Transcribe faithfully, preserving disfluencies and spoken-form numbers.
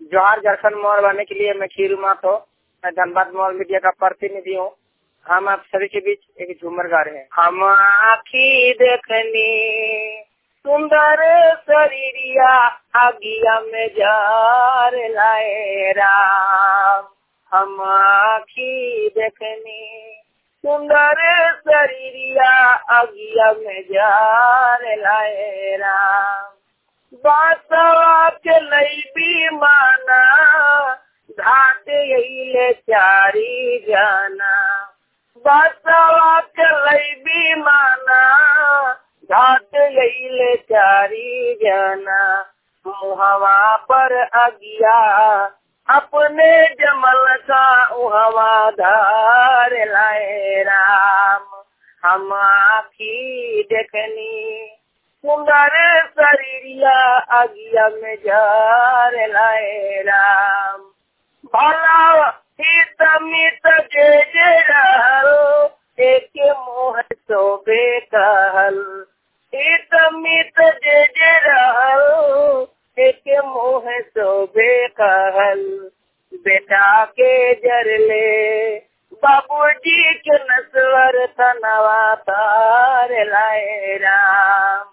जोहार झारखंड मोहर बनने के लिए मैं खीरू मातो, मैं धनबाद मोहर मीडिया का प्रतिनिधि हूँ। हम आप सभी के बीच एक झूमर गा रहे हैं। हम आखी देखनी सुंदर शरीरिया आगिया में जार लाए राम। हम आखी देखनी सुंदर शरीरिया आगिया में जार लाए राम। बासवा के लई भी माना घाट ले चारी जाना। बासवा के लई भी माना घाट ले चारी जाना। मुहवा पर अगिया अपने जमल का उहवा धार लाए राम। हम आखी देखनी सुंदर शरीरिया अगिया में जार लाए राम। भला हित मित जे जे रहल एक मोह शोभे कहल। हित मित जे जे रहल एक मोह शोभे कहल। बेटा के जरले बाबूजी के नस्वर तनवा तार लाए राम।